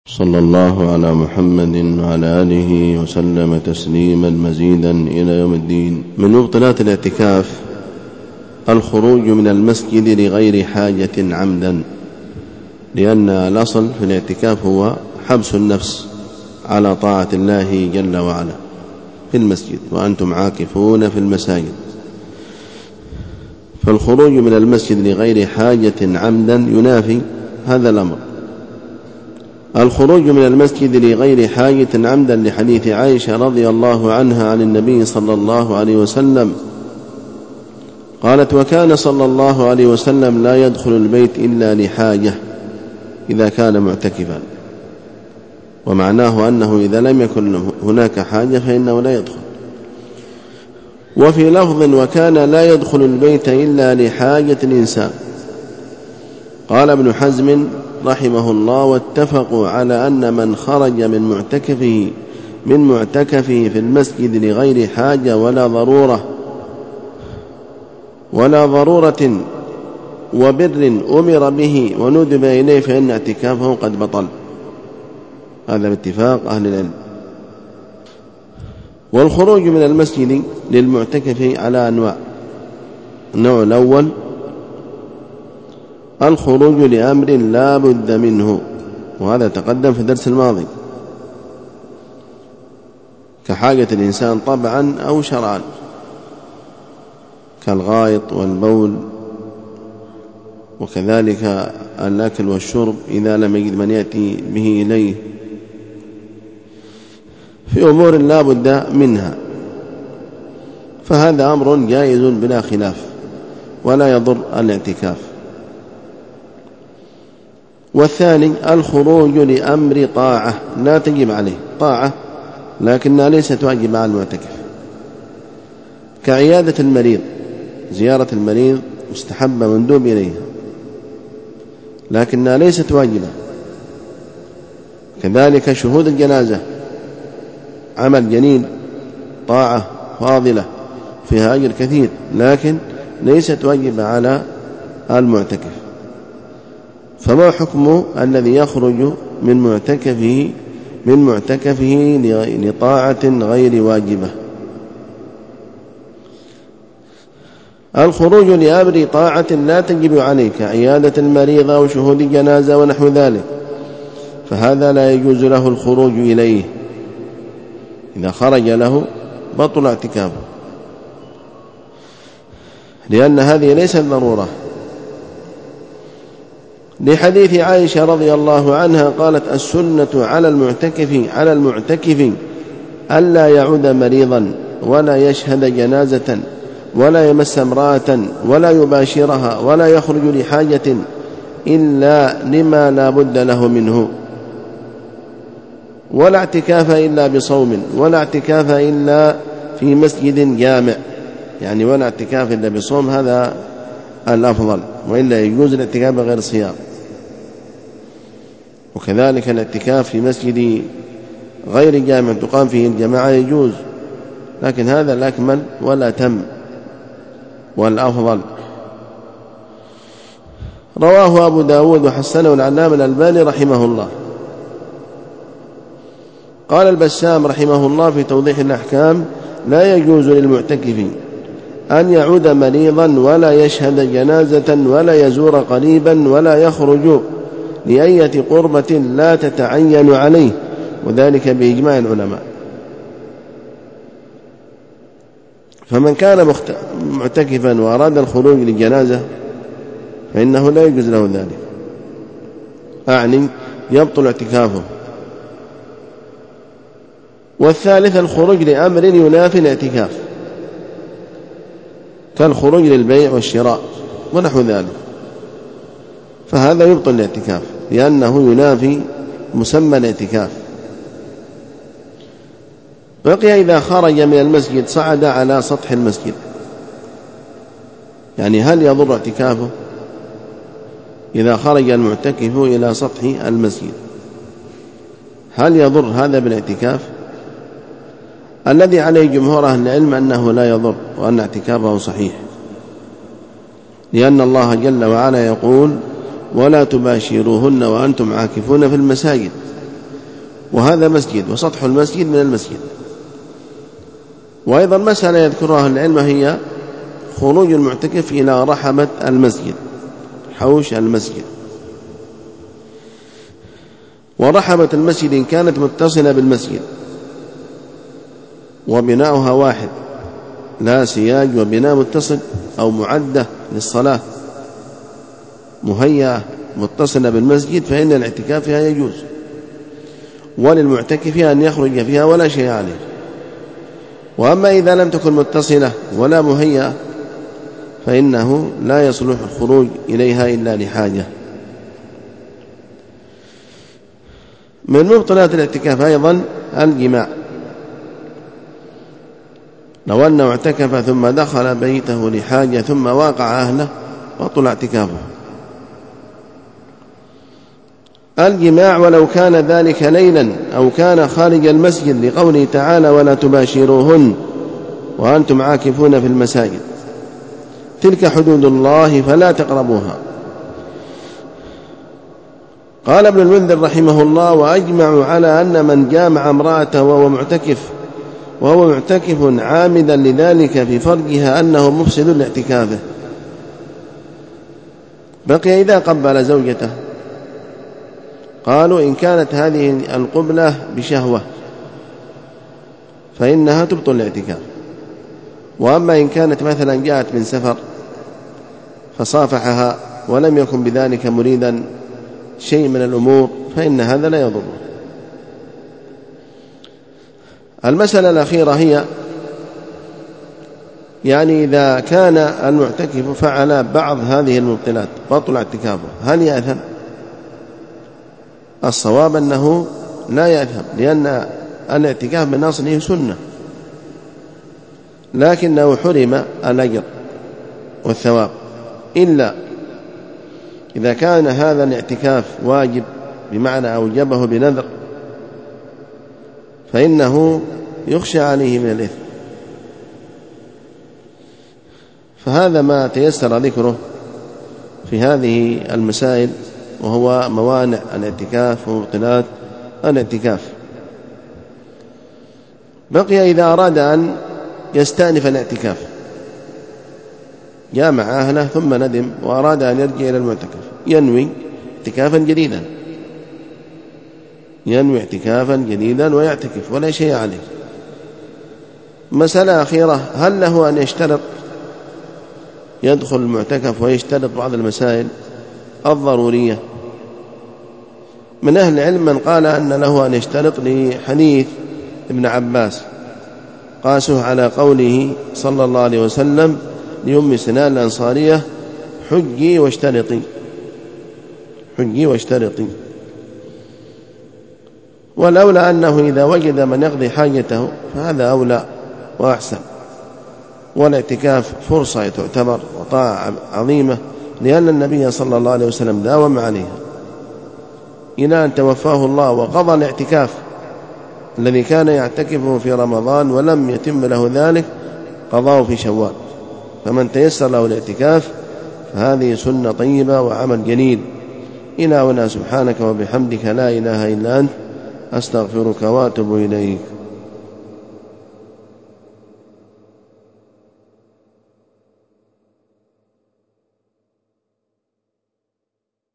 صلى الله على محمد وعلى آله وسلم تسليما مزيدا إلى يوم الدين. من مبطلات الاعتكاف الخروج من المسجد لغير حاجة عمدا، لأن الأصل في الاعتكاف هو حبس النفس على طاعة الله جل وعلا في المسجد، وأنتم عاكفون في المساجد. فالخروج من المسجد لغير حاجة عمدا ينافي هذا الأمر. الخروج من المسجد لغير حاجة عمدا لحديث عائشة رضي الله عنها عن النبي صلى الله عليه وسلم قالت: وكان صلى الله عليه وسلم لا يدخل البيت إلا لحاجة إذا كان معتكفا، ومعناه أنه إذا لم يكن هناك حاجة فإنه لا يدخل. وفي لفظ: وكان لا يدخل البيت إلا لحاجة الإنسان. قال ابن حزم رحمه الله: واتفقوا على أن من خرج من معتكفه في المسجد لغير حاجة ولا ضرورة وبر أمر به وندب إليه فإن اعتكافه قد بطل. هذا باتفاق أهل العلم. والخروج من المسجد للمعتكف على أنواع. النوع الأول: الخروج لأمر لا بد منه، وهذا تقدم في الدرس الماضي، كحاجة الإنسان طبعا أو شرعا، كالغائط والبول، وكذلك الأكل والشرب إذا لم يجد من يأتي به إليه، في أمور لا بد منها، فهذا أمر جائز بلا خلاف ولا يضر الاعتكاف. والثاني: الخروج لأمر طاعة لا تجب عليه، طاعة لكنها ليست واجبة على المعتكف، كعيادة المريض، زيارة المريض مستحبة مندوب إليها لكنها ليست واجبة. كذلك شهود الجنازة عمل جليل، طاعة فاضلة فيها أجر كثير لكن ليست واجبة على المعتكف. فما حكم الذي يخرج من معتكفه لطاعة غير واجبة؟ الخروج لأمر طاعة لا تجب عليه، كعيادة المريض وشهود الجنازة ونحو ذلك، فهذا لا يجوز له الخروج إليه. إذا خرج له بطل اعتكافه، لأن هذه ليست ضرورة، لحديث عائشة رضي الله عنها قالت: السنة على المعتكف ألا يعود مريضا ولا يشهد جنازة ولا يمس امرأة ولا يباشرها ولا يخرج لحاجة إلا لما لا بد له منه، ولا اعتكاف إلا بصوم، ولا اعتكاف إلا في مسجد جامع، يعني ولا اعتكاف إلا بصوم، هذا الأفضل، وإلا يجوز الاعتكاف غير صيام. وكذلك الاعتكاف في مسجد غير جامع تقام فيه الجماعة يجوز، لكن هذا الأكمل ولا تم والأفضل. رواه أبو داود وحسنه العلامة الألباني رحمه الله. قال البسام رحمه الله في توضيح الأحكام: لا يجوز للمعتكف أن يعود مريضا ولا يشهد جنازة ولا يزور قريبا ولا يخرج لأية قربة لا تتعين عليه، وذلك بإجماع العلماء. فمن كان معتكفا وأراد الخروج للجنازة فإنه لا يجوز له ذلك، أعني يبطل اعتكافه. والثالث: الخروج لأمر ينافي الاعتكاف، كالخروج للبيع والشراء ونحو ذلك، فهذا يبطل الاعتكاف لأنه ينافي مسمى الاعتكاف. بقي إذا خرج من المسجد صعد على سطح المسجد، يعني هل يضر اعتكافه إذا خرج المعتكف إلى سطح المسجد؟ هل يضر هذا بالاعتكاف؟ الذي عليه جمهور أهل العلم أنه لا يضر، وأن اعتكافه صحيح، لأن الله جل وعلا يقول: ولا تباشروهن وأنتم عاكفون في المساجد. وهذا مسجد، وسطح المسجد من المسجد. وأيضا مسألة يذكرها العلم هي خروج المعتكف إلى رحمة المسجد، حوش المسجد. ورحمة المسجد إن كانت متصلة بالمسجد وبناؤها واحد لا سياج، وبناء متصل أو معدة للصلاة مهيئة متصلة بالمسجد، فإن الاعتكاف فيها يجوز، وللمعتكف أن يخرج فيها ولا شيء عليه. وأما إذا لم تكن متصلة ولا مهيئة فإنه لا يصلح الخروج إليها إلا لحاجة. من مبطلات الاعتكاف أيضا الجماع. لو أنه اعتكف ثم دخل بيته لحاجة ثم واقع أهله بطل اعتكافه. الجماع ولو كان ذلك ليلا أو كان خارج المسجد، لقوله تعالى ولا تباشروهن وأنتم عاكفون في المساجد، تلك حدود الله فلا تقربوها. قال ابن المنذر رحمه الله وأجمعوا على أن من جامع امرأته وهو معتكف عامدا لذلك في فرجها أنه مفسد لاعتكافه. بقي إذا قبل زوجته، قالوا إن كانت هذه القبلة بشهوة فإنها تبطل الاعتكاف. وأما إن كانت مثلا جاءت من سفر فصافحها ولم يكن بذلك مريدا شيء من الأمور فإن هذا لا يضر. المسألة الأخيرة هي إذا كان المعتكف فعل بعض هذه المبطلات بطل اعتكافه، هل يأثم؟ الصواب أنه لا يأثم، لأن الاعتكاف من أصله سنة، لكنه حرم الأجر والثواب، إلا إذا كان هذا الاعتكاف واجب بمعنى أوجبه بنذر فإنه يخشى عليه من الإثم. فهذا ما تيسر ذكره في هذه المسائل، وهو موانع الاعتكاف ومبطلات الاعتكاف. بقي إذا أراد أن يستأنف الاعتكاف، جامع أهله ثم ندم وأراد أن يرجع إلى المعتكف، ينوي اعتكافا جديدا ويعتكف ولا شيء عليه. مسألة أخيرة، هل له أن يشترط يدخل المعتكف ويشترط بعض المسائل الضرورية؟ من أهل العلم من قال أن له أن يشترط لحديث ابن عباس، قاسه على قوله صلى الله عليه وسلم لأم سنان الأنصارية حجي واشترطي. والأولى أنه إذا وجد من يقضي حاجته فهذا أولى وأحسن. والاعتكاف فرصة تعتبر وطاعة عظيمة، لأن النبي صلى الله عليه وسلم داوم عليها إلى أن توفاه الله، وقضى الاعتكاف الذي كان يعتكفه في رمضان ولم يتم له ذلك قضاه في شوال. فمن تيسر له الاعتكاف فهذه سنة طيبة وعمل جليل. إلى هنا سبحانك وبحمدك لا إله إلا أنت أستغفرك وأتوب إليك.